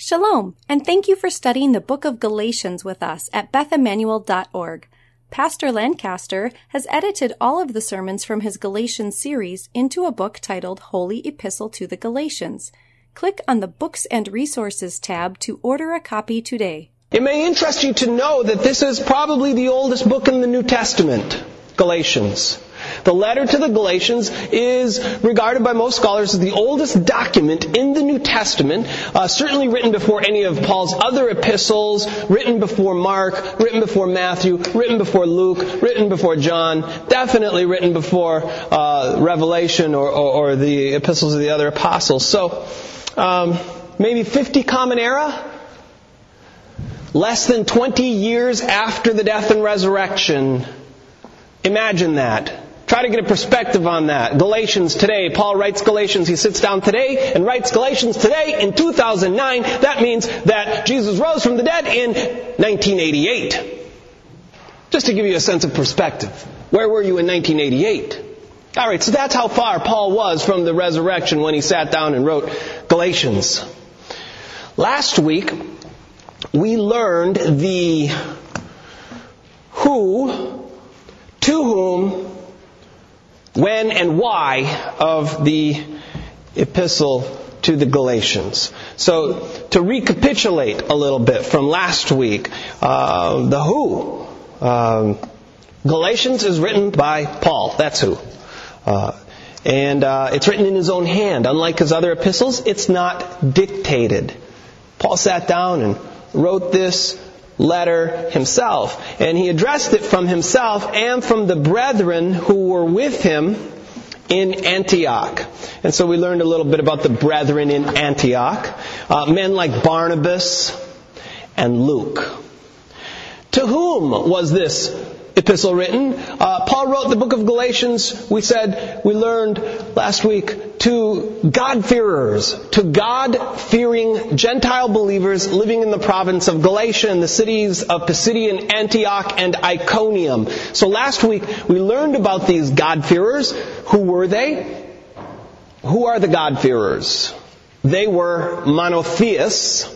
Shalom, and thank you for studying the book of Galatians with us at BethEmmanuel.org. Pastor Lancaster has edited all of the sermons from his Galatians series into a book titled Holy Epistle to the Galatians. Click on the Books and Resources tab to order a copy today. It may interest you to know that this is probably the oldest book in the New Testament, Galatians. The letter to the Galatians is regarded by most scholars as the oldest document in the New Testament, certainly written before any of Paul's other epistles, written before Mark, written before Matthew, written before Luke, written before John, definitely written before Revelation or the epistles of the other apostles. So, maybe 50 Common Era? Less than 20 years after the death and resurrection. Imagine that. Try to get a perspective on that. Galatians today. Paul writes Galatians. He sits down today and writes Galatians today in 2009. That means that Jesus rose from the dead in 1988. Just to give you a sense of perspective. Where were you in 1988? All right, so that's how far Paul was from the resurrection when he sat down and wrote Galatians. Last week, we learned the who, to whom, when and why of the epistle to the Galatians. So, to recapitulate a little bit from last week, the who. Galatians is written by Paul. That's who. And it's written in his own hand. Unlike his other epistles, it's not dictated. Paul sat down and wrote this letter himself. And he addressed it from himself and from the brethren who were with him in Antioch. And so we learned a little bit about the brethren in Antioch. Men like Barnabas and Luke. To whom was this epistle written? Paul wrote the book of Galatians, we learned last week, to God-fearers, to God-fearing Gentile believers living in the province of Galatia and the cities of Pisidian Antioch and Iconium. So last week we learned about these God-fearers. Who were they? Who are the God-fearers? They were monotheists,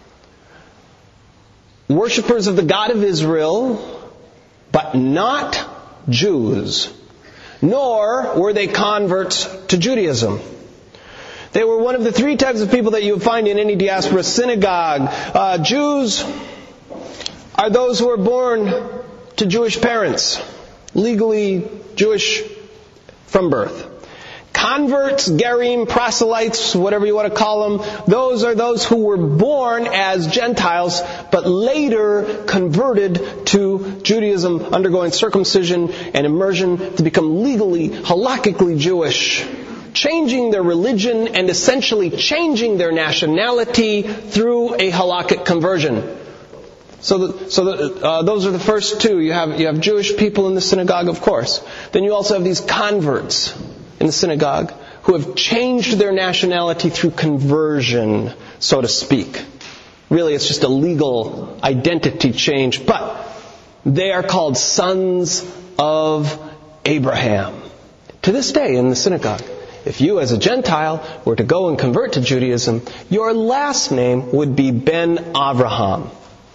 worshippers of the God of Israel, but not Jews. Nor were they converts to Judaism. They were one of the three types of people that you would find in any diaspora synagogue. Jews are those who are born to Jewish parents, legally Jewish from birth. Converts, gerim, proselytes, whatever you want to call them, those are those who were born as Gentiles, but later converted to Judaism, undergoing circumcision and immersion to become legally, halakhically Jewish, changing their religion and essentially changing their nationality through a halakhic conversion. So those are the first two. You have Jewish people in the synagogue, of course. Then you also have these converts in the synagogue who have changed their nationality through conversion, so to speak. Really, it's just a legal identity change, but they are called sons of Abraham. To this day in the synagogue, if you as a Gentile were to go and convert to Judaism, your last name would be Ben Avraham.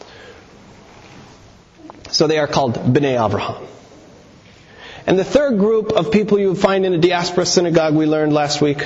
So they are called Bnei Avraham. And the third group of people you would find in a diaspora synagogue we learned last week,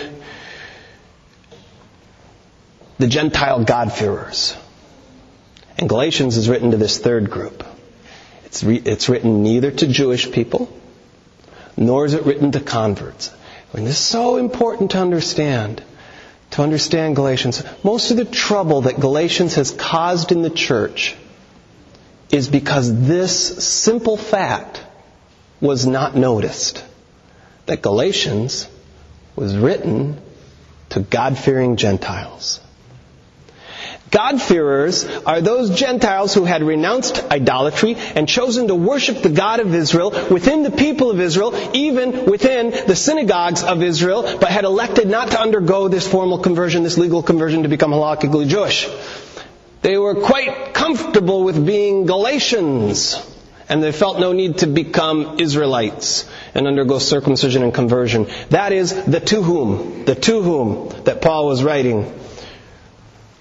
the Gentile God-fearers. And Galatians is written to this third group. It's written neither to Jewish people, nor is it written to converts. And this is so important to understand Galatians. Most of the trouble that Galatians has caused in the church is because this simple fact was not noticed. That Galatians was written to God-fearing Gentiles. God-fearers are those Gentiles who had renounced idolatry and chosen to worship the God of Israel within the people of Israel, even within the synagogues of Israel, but had elected not to undergo this formal conversion, this legal conversion to become halakhically Jewish. They were quite comfortable with being Galatians, and they felt no need to become Israelites and undergo circumcision and conversion. That is the to whom that Paul was writing.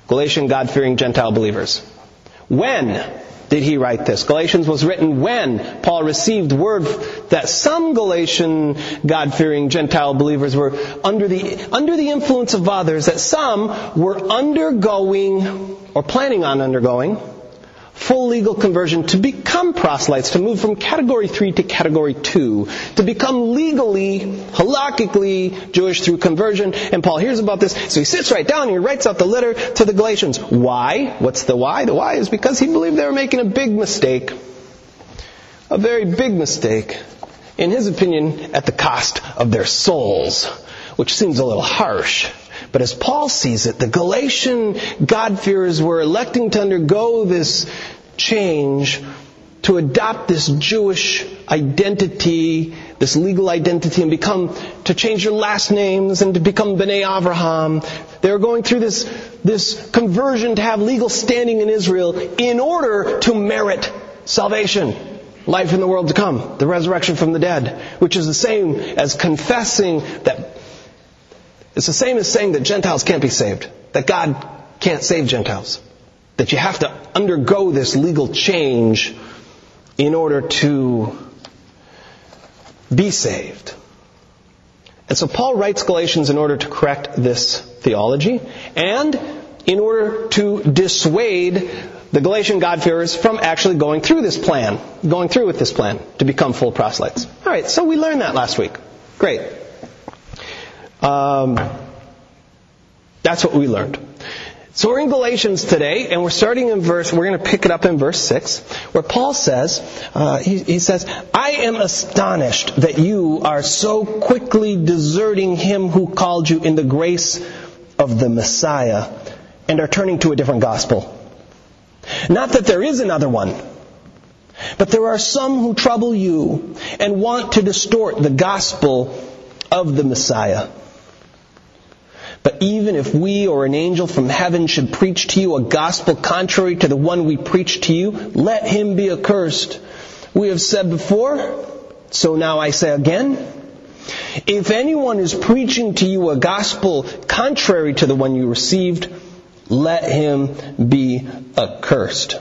Galatian God-fearing Gentile believers. When did he write this? Galatians was written when Paul received word that some Galatian God-fearing Gentile believers were under the influence of others, that some were undergoing or planning on undergoing full legal conversion to become proselytes, to move from category 3 to category 2, to become legally, halakhically Jewish through conversion. And Paul hears about this, so he sits right down and he writes out the letter to the Galatians. Why? What's the why? The why is because he believed they were making a big mistake. A very big mistake. In his opinion, at the cost of their souls, which seems a little harsh. But as Paul sees it, the Galatian God-fearers were electing to undergo this change, to adopt this Jewish identity, this legal identity, and to change their last names and to become B'nai Avraham. They were going through this conversion to have legal standing in Israel in order to merit salvation, life in the world to come, the resurrection from the dead, which is the same as confessing that it's the same as saying that Gentiles can't be saved, that God can't save Gentiles, that you have to undergo this legal change in order to be saved. And so Paul writes Galatians in order to correct this theology and in order to dissuade the Galatian God-fearers from actually going through with this plan to become full proselytes. All right, so we learned that last week. Great. That's what we learned. So we're in Galatians today, and we're going to pick it up in verse 6, where Paul says, he says, I am astonished that you are so quickly deserting him who called you in the grace of the Messiah and are turning to a different gospel. Not that there is another one, but there are some who trouble you and want to distort the gospel of the Messiah. But even if we or an angel from heaven should preach to you a gospel contrary to the one we preach to you, let him be accursed. We have said before, so now I say again, if anyone is preaching to you a gospel contrary to the one you received, let him be accursed.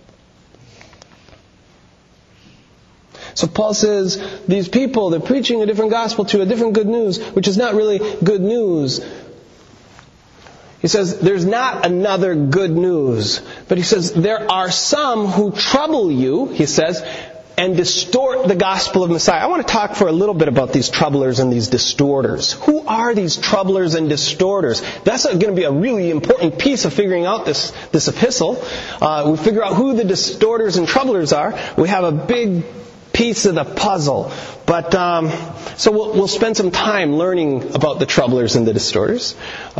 So Paul says, these people, they're preaching a different gospel to a different good news, which is not really good news. He says, there's not another good news. But he says, there are some who trouble you, he says, and distort the gospel of Messiah. I want to talk for a little bit about these troublers and these distorters. Who are these troublers and distorters? That's going to be a really important piece of figuring out this epistle. We figure out who the distorters and troublers are. We have a big piece of the puzzle. But so we'll spend some time learning about the troublers and the distorters.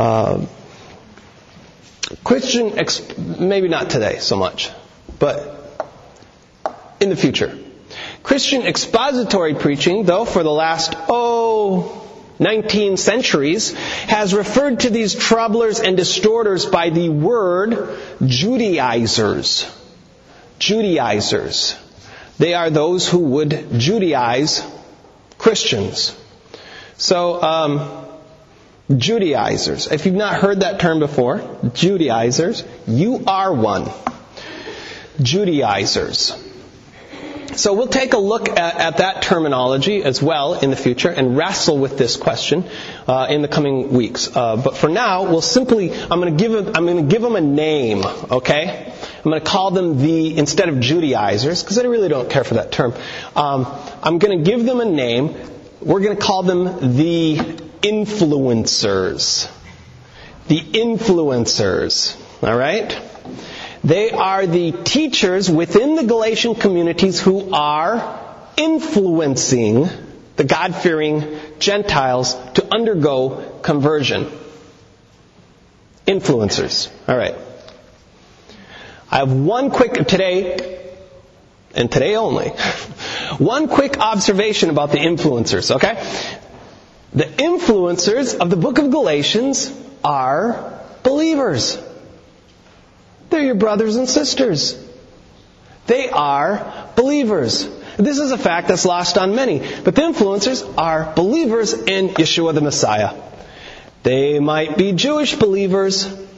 Maybe not today so much, but in the future. Christian expository preaching, though, for the last 19 centuries, has referred to these troublers and distorters by the word Judaizers. Judaizers. They are those who would Judaize Christians. So, Judaizers. If you've not heard that term before, Judaizers, you are one. Judaizers. So we'll take a look at that terminology as well in the future and wrestle with this question in the coming weeks. But for now, I'm going to give them a name. Okay, I'm going to call them instead of Judaizers, because I really don't care for that term. I'm going to give them a name. We're going to call them the influencers. The influencers. All right? They are the teachers within the Galatian communities who are influencing the God-fearing Gentiles to undergo conversion. Influencers. All right. I have one quick, today, and today only, one quick observation about the influencers, okay? The influencers of the book of Galatians are believers. They're your brothers and sisters. They are believers. This is a fact that's lost on many. But the influencers are believers in Yeshua the Messiah. They might be Jewish believers,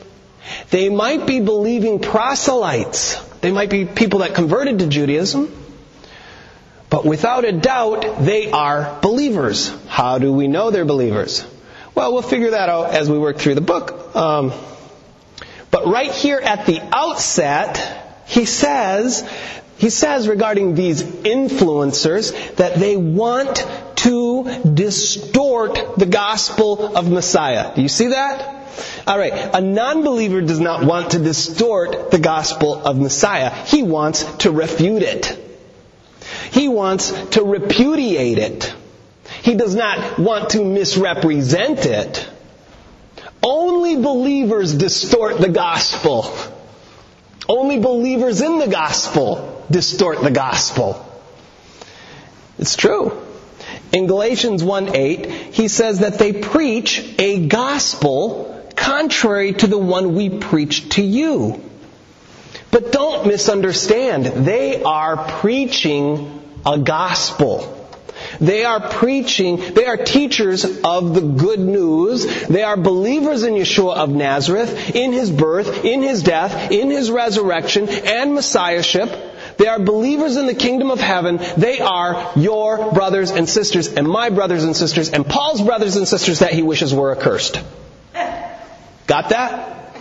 They might be believing proselytes. They might be people that converted to Judaism. But without a doubt, they are believers. How do we know they're believers? Well, we'll figure that out as we work through the book. But right here at the outset, he says regarding these influencers that they want to distort the gospel of Messiah. Do you see that? All right. A non-believer does not want to distort the gospel of Messiah. He wants to refute it. He wants to repudiate it. He does not want to misrepresent it. Only believers distort the gospel. Only believers in the gospel distort the gospel. It's true. In Galatians 1:8, he says that they preach a gospel contrary to the one we preach to you. But don't misunderstand. They are preaching a gospel. They are teachers of the good news. They are believers in Yeshua of Nazareth, in His birth, in His death, in His resurrection, and Messiahship. They are believers in the kingdom of heaven. They are your brothers and sisters, and my brothers and sisters, and Paul's brothers and sisters that he wishes were accursed. Got that?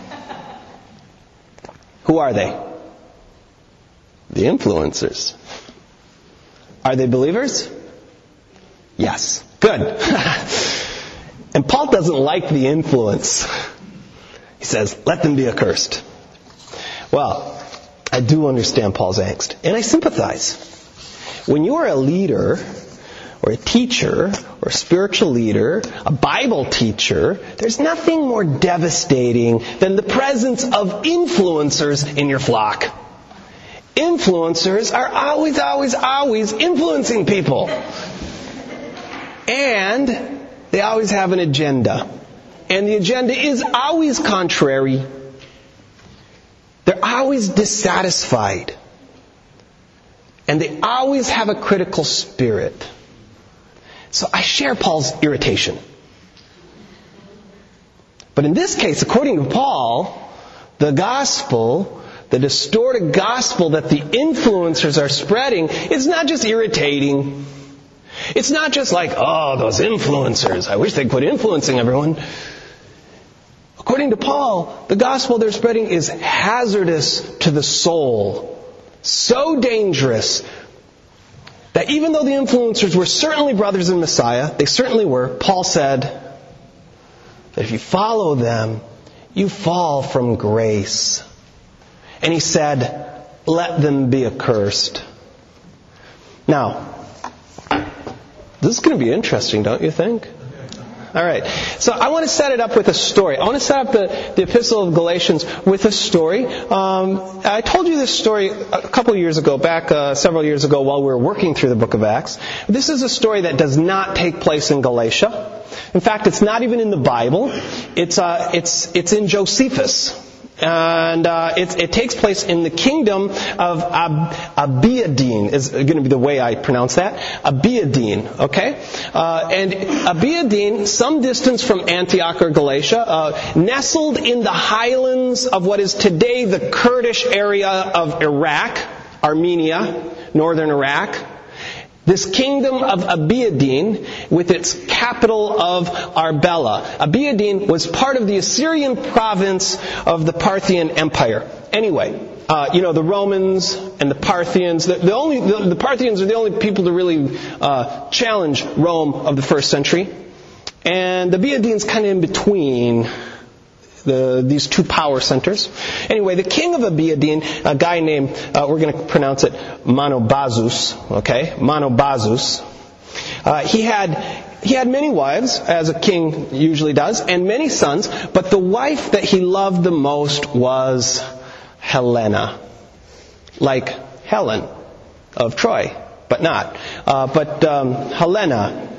Who are they? The influencers. Are they believers? Yes. Good. And Paul doesn't like the influence. He says, let them be accursed. Well, I do understand Paul's angst, and I sympathize. When you are a leader, or a teacher, or a spiritual leader, a Bible teacher, there's nothing more devastating than the presence of influencers in your flock. Influencers are always influencing people. And they always have an agenda. And the agenda is always contrary. They're always dissatisfied. And they always have a critical spirit. So I share Paul's irritation. But in this case, according to Paul, the gospel, the distorted gospel that the influencers are spreading, is not just irritating. It's not just like, oh, those influencers, I wish they'd quit influencing everyone. According to Paul, the gospel they're spreading is hazardous to the soul. So dangerous that even though the influencers were certainly brothers in Messiah, they certainly were, Paul said that if you follow them, you fall from grace. And he said, let them be accursed. Now, this is going to be interesting, don't you think? All right. So I want to set it up with a story. I want to set up the Epistle of Galatians with a story. I told you this story a couple of years ago, several years ago while we were working through the book of Acts. This is a story that does not take place in Galatia. In fact, it's not even in the Bible. It's in Josephus. And it takes place in the kingdom of Abiadine, is going to be the way I pronounce that. Abiadine, okay? And Abiadine, some distance from Antioch or Galatia, nestled in the highlands of what is today the Kurdish area of Iraq, Armenia, northern Iraq. This kingdom of Abiadine, with its capital of Arbela. Abiadine was part of the Assyrian province of the Parthian Empire. Anyway, the Romans and the Parthians, the Parthians are the only people to really challenge Rome of the first century. And Abiadine's kind of in between these two power centers. Anyway, the king of Abiadine, a guy named, we're going to pronounce it Monobazus, okay? Monobazus. He had many wives, as a king usually does, and many sons, but the wife that he loved the most was Helena. Like Helen of Troy, but not. Helena.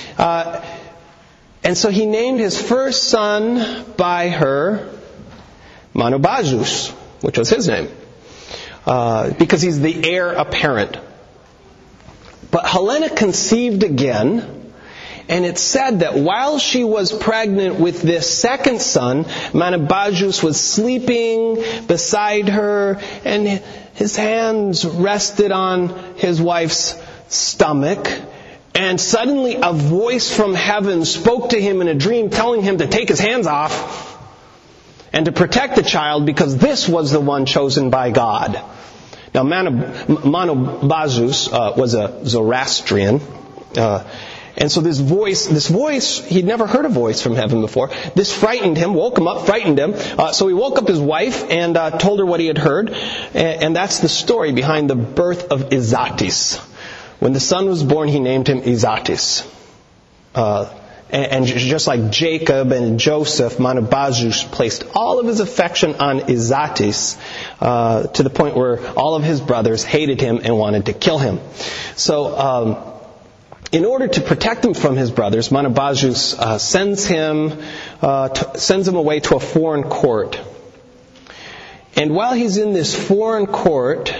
And so he named his first son by her Monobazus, which was his name, because he's the heir apparent. But Helena conceived again, And it said that while she was pregnant with this second son, Manabazus was sleeping beside her, and his hands rested on his wife's stomach. And suddenly a voice from heaven spoke to him in a dream, telling him to take his hands off and to protect the child, because this was the one chosen by God. Now, Manabazus was a Zoroastrian. And so this voice, he'd never heard a voice from heaven before. This frightened him, woke him up, frightened him. So he woke up his wife and told her what he had heard. And that's the story behind the birth of Izatis. When the son was born, he named him Izatis. And just like Jacob and Joseph, Manabazus placed all of his affection on Izatis to the point where all of his brothers hated him and wanted to kill him. So, in order to protect him from his brothers, Manabazus sends him away to a foreign court. And while he's in this foreign court,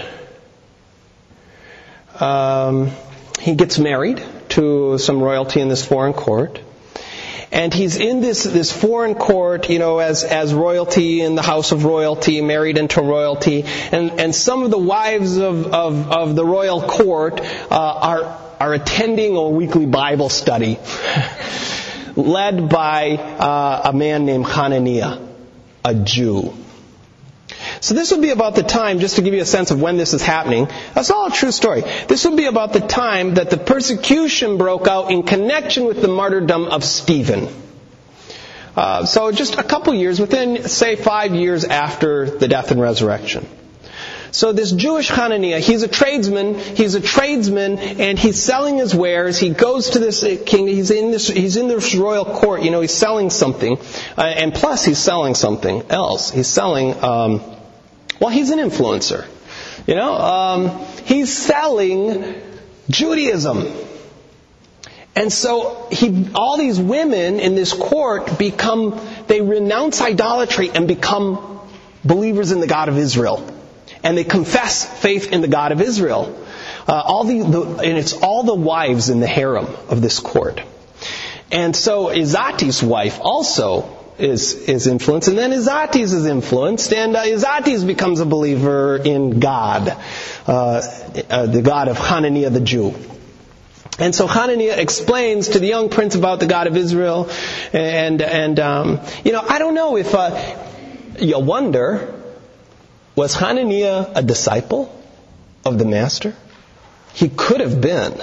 he gets married to some royalty in this foreign court. And he's in this foreign court, as royalty in the house of royalty, married into royalty. And some of the wives of the royal court are attending a weekly Bible study led by a man named Hananiah, a Jew. So this would be about the time, just to give you a sense of when this is happening. That's all a true story. This would be about the time that the persecution broke out in connection with the martyrdom of Stephen. So just a couple years, within, say, 5 years after the death and resurrection. So this Jewish Hananiah, he's a tradesman, and he's selling his wares. He goes to this king, he's in this royal court, he's selling something. And plus he's selling something else. He's selling, he's an influencer. He's selling Judaism. And so all these women in this court they renounce idolatry and become believers in the God of Israel. And they confess faith in the God of Israel. And it's all the wives in the harem of this court. And so Izatis' wife also is influenced, and then Izatis is influenced, and Izatis becomes a believer in God, the God of Hananiah the Jew. And so Hananiah explains to the young prince about the God of Israel, and I don't know if you wonder, was Hananiah a disciple of the Master? He could have been.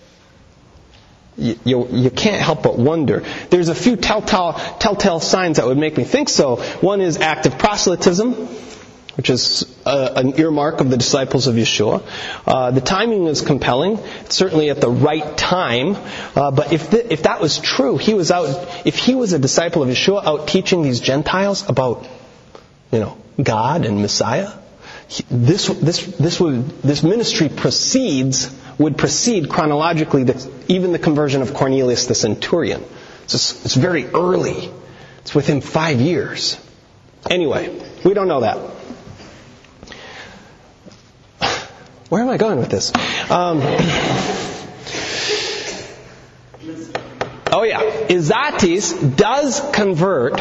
You can't help but wonder. There's a few telltale signs that would make me think so. One is active proselytism, which is an earmark of the disciples of Yeshua. The timing is compelling, certainly at the right time. But if that was true, if he was a disciple of Yeshua out teaching these Gentiles about, God and Messiah, this ministry would proceed chronologically even the conversion of Cornelius the centurion. It's very early. It's within 5 years. Anyway, we don't know that. Where am I going with this? Izatis does convert,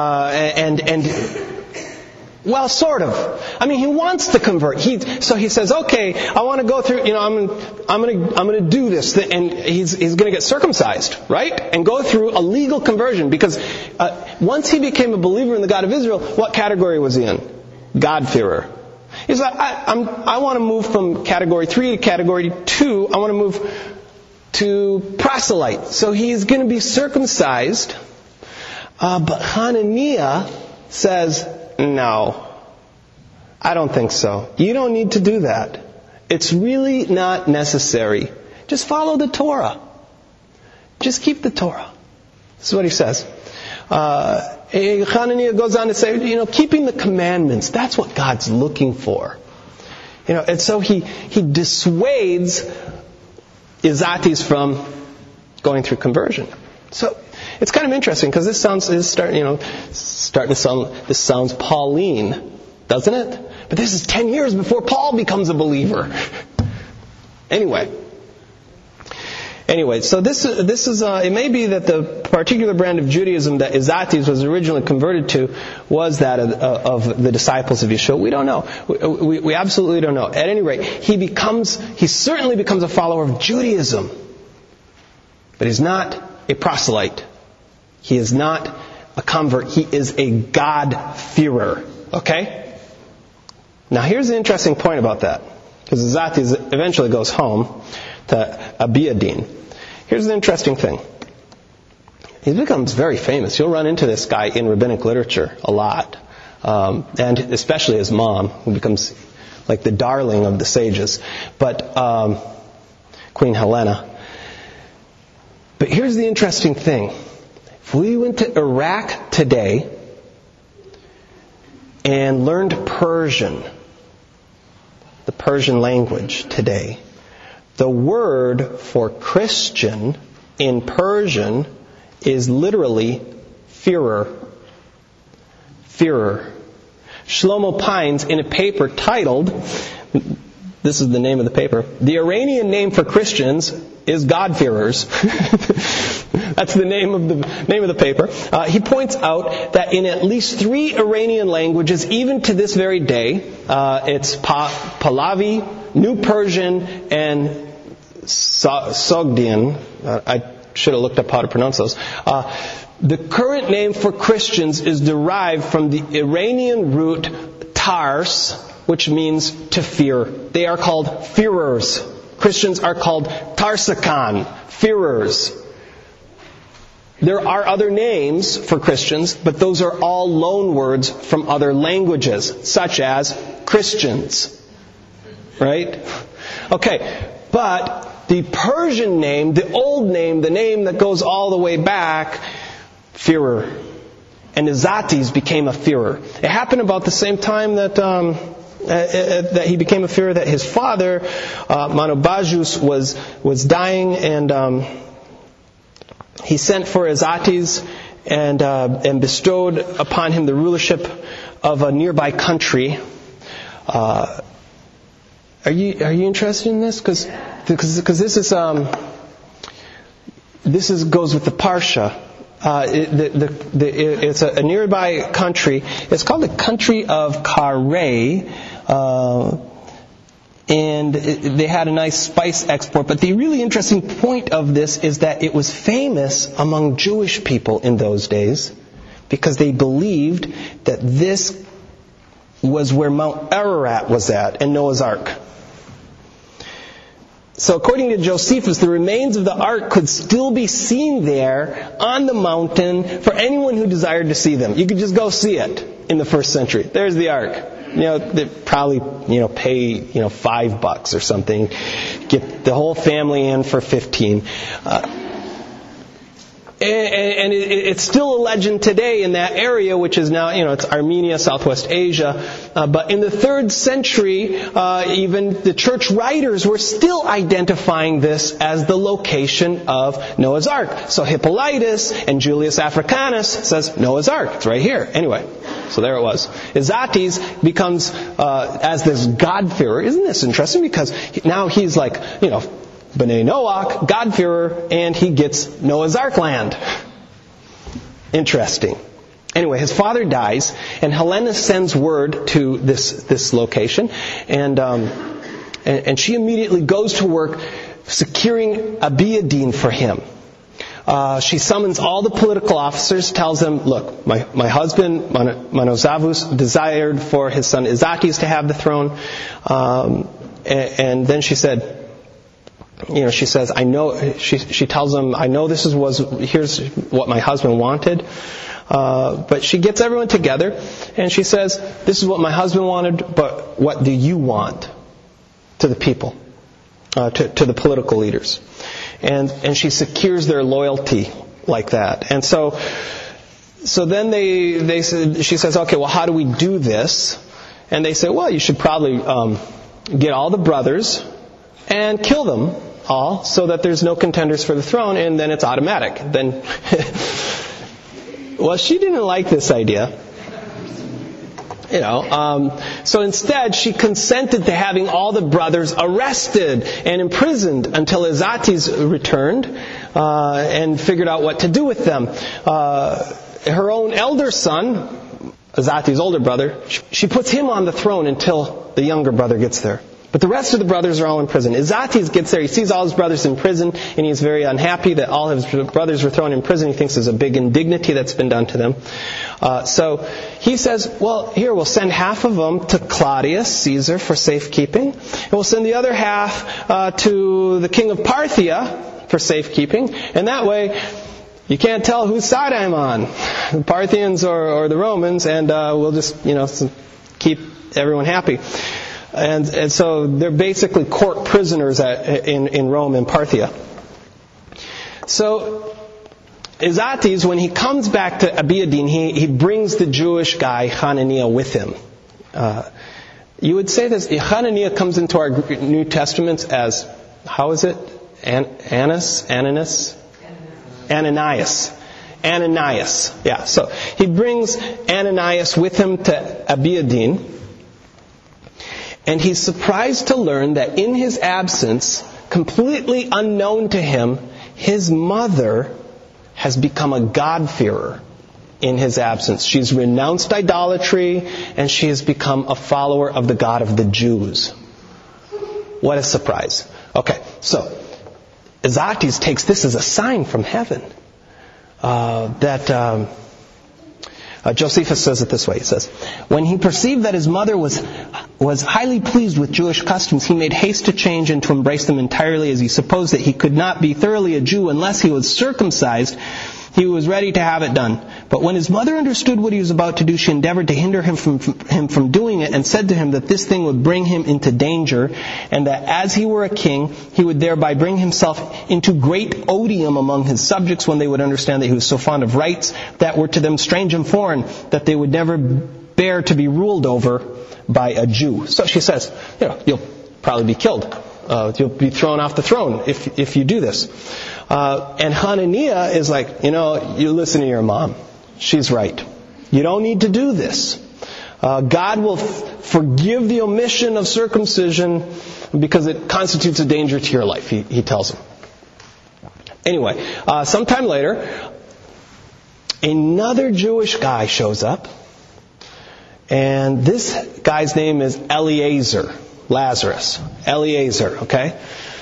well, sort of. He wants to convert. So he says, okay, I want to go through, I'm going to do this. And he's going to get circumcised, right? And go through a legal conversion. Because once he became a believer in the God of Israel, what category was he in? God-fearer. He's like, I want to move from category 3 to category 2. I want to move to proselyte. So he's going to be circumcised. But Hananiah says, no, I don't think so. You don't need to do that. It's really not necessary. Just follow the Torah. Just keep the Torah. This is what he says. Hananiah goes on to say, keeping the commandments, that's what God's looking for. And so he dissuades Izatis from going through conversion. So it's kind of interesting because this sounds Pauline, doesn't it? But this is 10 years before Paul becomes a believer. Anyway, Anyway, so this is it may be that the particular brand of Judaism that Izates was originally converted to was that of the disciples of Yeshua. We don't know. We absolutely don't know. At any rate, he certainly becomes a follower of Judaism, but he's not a proselyte. He is not a convert. He is a God-fearer. Okay? Now here's the interesting point about that, because Izates eventually goes home to Abiadin. Here's the interesting thing. He becomes very famous. You'll run into this guy in rabbinic literature a lot. And especially his mom, who becomes like the darling of the sages. But Queen Helena. But here's the interesting thing. If we went to Iraq today and learned Persian, the Persian language today, the word for Christian in Persian is literally fearer. Fearer. Shlomo Pines, in a paper titled, this is the name of the paper, "The Iranian name for Christians is God-fearers." That's the name of the paper. He points out that in at least 3 Iranian languages, even to this very day, it's Pahlavi, New Persian, and Sogdian. I should have looked up how to pronounce those. The current name for Christians is derived from the Iranian root tars, which means to fear. They are called fearers. Christians are called tarsakan, fearers. There are other names for Christians, but those are all loan words from other languages, such as Christians. Right? Okay, but the Persian name, the old name, the name that goes all the way back, fearer. And Izates became a fearer. It happened about the same time that he became a fearer, that his father, Manobajus, was dying, and he sent for Izates and bestowed upon him the rulership of a nearby country. Are you interested in this? Because this goes with the Parsha. It's a nearby country. It's called the country of Kareh, and they had a nice spice export. But the really interesting point of this is that it was famous among Jewish people in those days because they believed that this was where Mount Ararat was at and Noah's Ark. So according to Josephus, the remains of the ark could still be seen there on the mountain for anyone who desired to see them. You could just go see it in the first century. There's the ark. They probably, pay, $5 or something. Get the whole family in for 15. And it's still a legend today in that area, which is now, it's Armenia, Southwest Asia. But in the 3rd century, even the church writers were still identifying this as the location of Noah's Ark. So Hippolytus and Julius Africanus says Noah's Ark. It's right here. Anyway, so there it was. Izates becomes, as this God-fearer. Isn't this interesting? Because now he's like, B'nai Noach, God-fearer, and he gets Noah's Ark land. Interesting. Anyway, his father dies, and Helena sends word to this location, and she immediately goes to work securing Abiadin for him. She summons all the political officers, tells them, look, my husband, Manozavus, desired for his son Izates to have the throne, and then she said, she says, I know, she tells them, I know here's what my husband wanted. But she gets everyone together and she says, this is what my husband wanted, but what do you want? To the people, to the political leaders. And she secures their loyalty like that. And so then she says, okay, well, how do we do this? And they say, well, you should probably, get all the brothers and kill them all so that there's no contenders for the throne, and then it's automatic. Then, well, she didn't like this idea. So instead, she consented to having all the brothers arrested and imprisoned until Izates returned and figured out what to do with them. Her own elder son, Izates' older brother, she puts him on the throne until the younger brother gets there. But the rest of the brothers are all in prison. Izates gets there, he sees all his brothers in prison, and he's very unhappy that all his brothers were thrown in prison. He thinks there's a big indignity that's been done to them. So he says, well, here, we'll send half of them to Claudius Caesar for safekeeping, and we'll send the other half to the king of Parthia for safekeeping, and that way you can't tell whose side I'm on, the Parthians or the Romans, and we'll just, keep everyone happy. And so they're basically court prisoners in Rome and Parthia. So Izates, when he comes back to Abiadine, he brings the Jewish guy Hananiah with him. You would say this, Hananiah comes into our New Testaments as, how is it? Ananias. Yeah, so he brings Ananias with him to Abiadine. And he's surprised to learn that in his absence, completely unknown to him, his mother has become a God-fearer in his absence. She's renounced idolatry, and she has become a follower of the God of the Jews. What a surprise. Okay, so Izates takes this as a sign from heaven that Josephus says it this way. He says, when he perceived that his mother was highly pleased with Jewish customs, he made haste to change and to embrace them entirely, as he supposed that he could not be thoroughly a Jew unless he was circumcised. He was ready to have it done. But when his mother understood what he was about to do, she endeavored to hinder him from doing it, and said to him that this thing would bring him into danger, and that as he were a king, he would thereby bring himself into great odium among his subjects when they would understand that he was so fond of rites that were to them strange and foreign, that they would never bear to be ruled over by a Jew. So she says, you'll probably be killed. You'll be thrown off the throne if you do this. And Hananiah is like, you listen to your mom. She's right. You don't need to do this. God will forgive the omission of circumcision because it constitutes a danger to your life, he tells him. Anyway, sometime later, another Jewish guy shows up. And this guy's name is Lazarus. Eliezer, okay?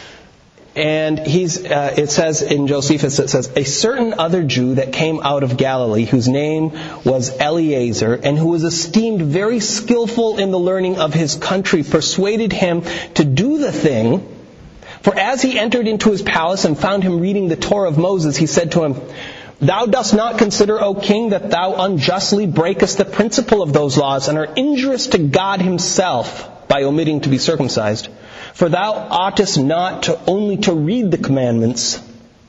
And it says in Josephus, it says, a certain other Jew that came out of Galilee, whose name was Eliezer, and who was esteemed very skillful in the learning of his country, persuaded him to do the thing. For as he entered into his palace and found him reading the Torah of Moses, he said to him, thou dost not consider, O king, that thou unjustly breakest the principle of those laws and are injurious to God himself by omitting to be circumcised. For thou oughtest not only to read the commandments,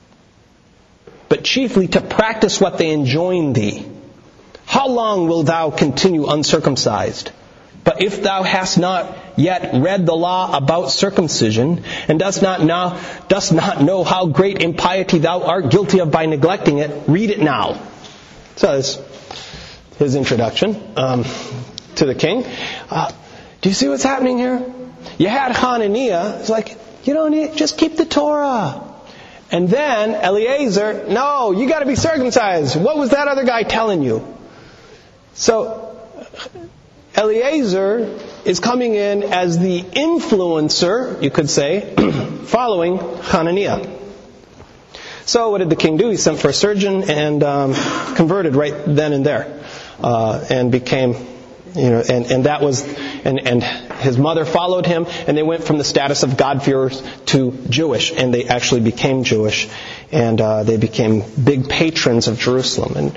but chiefly to practice what they enjoin thee. How long wilt thou continue uncircumcised? But if thou hast not yet read the law about circumcision, and dost not know how great impiety thou art guilty of by neglecting it, read it now. So that's his introduction to the king. Do you see what's happening here? You had Hananiah. It's like, you don't need, just keep the Torah. And then Eliezer, no, you got to be circumcised. What was that other guy telling you? So Eliezer is coming in as the influencer, you could say, following Hananiah. So what did the king do? He sent for a surgeon and converted right then and there, and became, and that was, and his mother followed him, and they went from the status of God-fearers to Jewish, and they actually became Jewish, and they became big patrons of Jerusalem and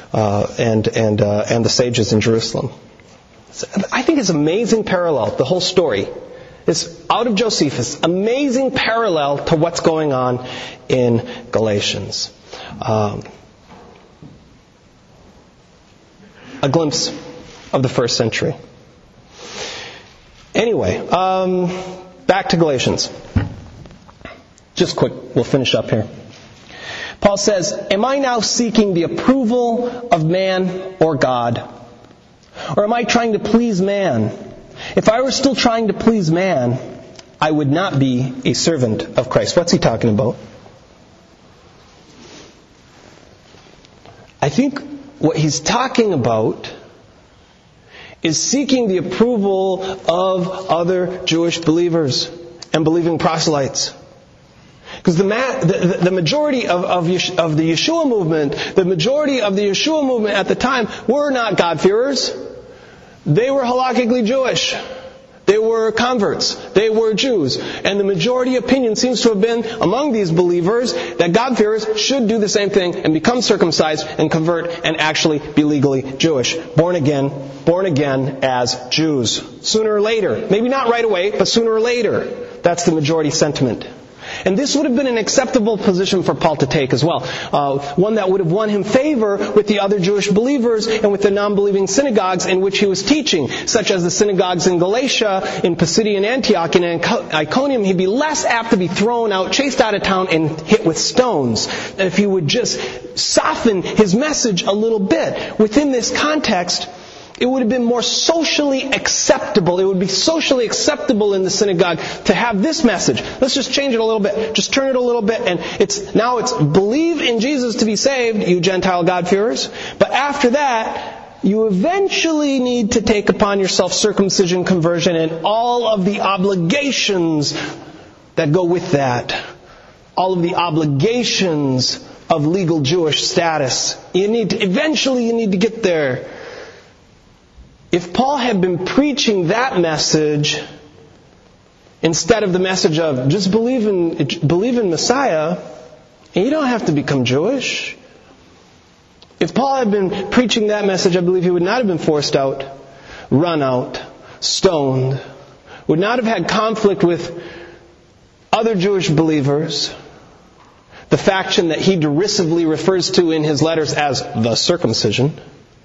the sages in Jerusalem. I think it's an amazing parallel, the whole story. It's out of Josephus, amazing parallel to what's going on in Galatians. A glimpse of the first century. Anyway, back to Galatians. Just quick, we'll finish up here. Paul says, am I now seeking the approval of man or God? Or am I trying to please man? If I were still trying to please man, I would not be a servant of Christ. What's he talking about? I think what he's talking about is seeking the approval of other Jewish believers and believing proselytes. Because the majority of the Yeshua movement, at the time were not God-fearers. They were halakhically Jewish. They were converts. They were Jews. And the majority opinion seems to have been among these believers that God-fearers should do the same thing and become circumcised and convert and actually be legally Jewish. Born again as Jews. Sooner or later. Maybe not right away, but sooner or later. That's the majority sentiment. And this would have been an acceptable position for Paul to take as well. One that would have won him favor with the other Jewish believers and with the non-believing synagogues in which he was teaching, such as the synagogues in Galatia, in Pisidian Antioch, and in Iconium. He'd be less apt to be thrown out, chased out of town, and hit with stones if he would just soften his message a little bit. Within this context, it would have been more socially acceptable. It would be socially acceptable in the synagogue to have this message. Let's just change it a little bit. Just turn it a little bit. And it's believe in Jesus to be saved, you Gentile God-fearers. But after that, you eventually need to take upon yourself circumcision, conversion, and all of the obligations that go with that. All of the obligations of legal Jewish status. Eventually you need to get there. If Paul had been preaching that message instead of the message of just believe in Messiah, and you don't have to become Jewish. If Paul had been preaching that message, I believe he would not have been forced out, run out, stoned, would not have had conflict with other Jewish believers, the faction that he derisively refers to in his letters as the circumcision.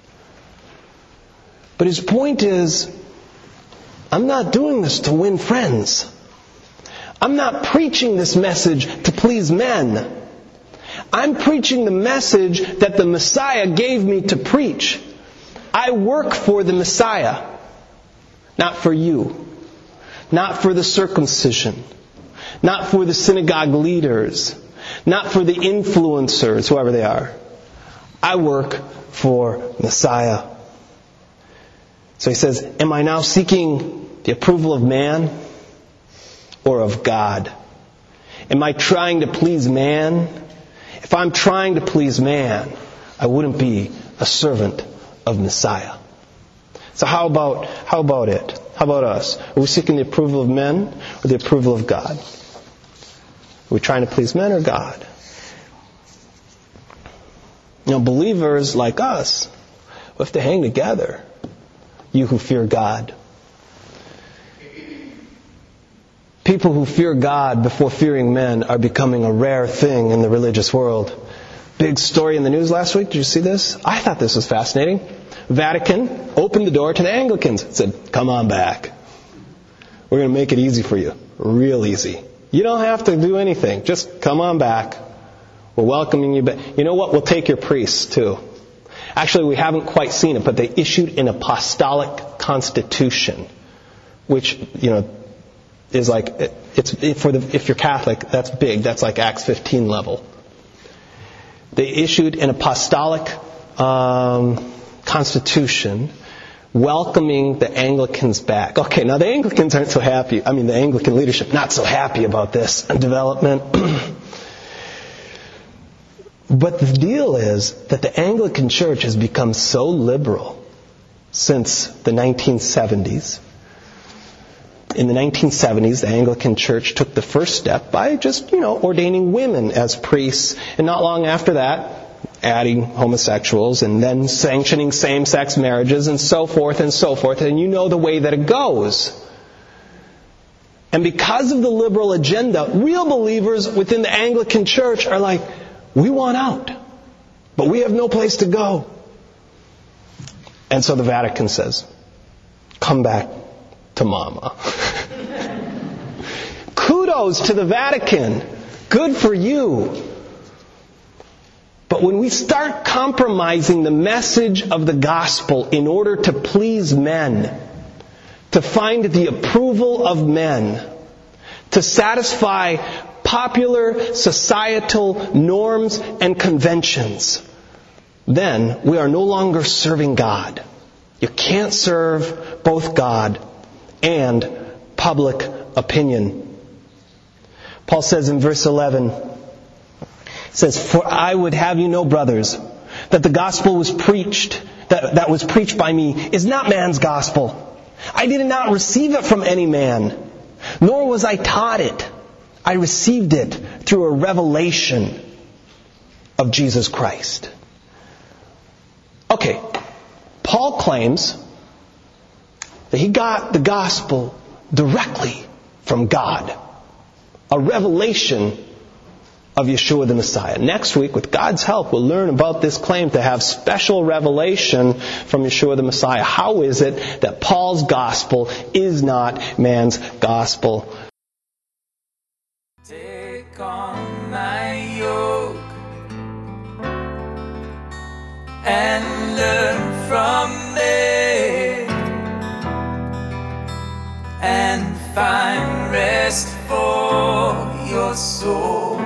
But his point is, I'm not doing this to win friends. I'm not preaching this message to please men. I'm preaching the message that the Messiah gave me to preach. I work for the Messiah, not for you, not for the circumcision, not for the synagogue leaders, not for the influencers, whoever they are. I work for Messiah. So he says, am I now seeking the approval of man or of God? Am I trying to please man? If I'm trying to please man, I wouldn't be a servant of Messiah. So how about it? How about us? Are we seeking the approval of men or the approval of God? Are we trying to please men or God? Believers like us, we have to hang together. You who fear God. People who fear God before fearing men are becoming a rare thing in the religious world. Big story in the news last week. Did you see this? I thought this was fascinating. Vatican opened the door to the Anglicans. Said, come on back. We're going to make it easy for you. Real easy. You don't have to do anything. Just come on back. We're welcoming you back. You know what? We'll take your priests too. Actually, we haven't quite seen it, but they issued an apostolic constitution, which, is like, if you're Catholic, that's big. That's like Acts 15 level. They issued an apostolic constitution welcoming the Anglicans back. Okay, now the Anglicans aren't so happy. The Anglican leadership not so happy about this development. But the deal is that the Anglican Church has become so liberal since the 1970s. In the 1970s, the Anglican Church took the first step by just, ordaining women as priests. And not long after that, adding homosexuals and then sanctioning same-sex marriages and so forth and so forth. And you know the way that it goes. And because of the liberal agenda, real believers within the Anglican Church are like, we want out, but we have no place to go. And so the Vatican says, come back to mama. Kudos to the Vatican. Good for you. But when we start compromising the message of the gospel in order to please men, to find the approval of men, to satisfy popular societal norms and conventions, then we are no longer serving God. You can't serve both God and public opinion. Paul says in verse 11, he says, "For I would have you know, brothers, that the gospel was preached, that was preached by me, is not man's gospel. I did not receive it from any man, nor was I taught it. I received it through a revelation of Jesus Christ." Okay, Paul claims that he got the gospel directly from God. A revelation of Yeshua the Messiah. Next week, with God's help, we'll learn about this claim to have special revelation from Yeshua the Messiah. How is it that Paul's gospel is not man's gospel? Take on my yoke and learn from me, and find rest for your soul.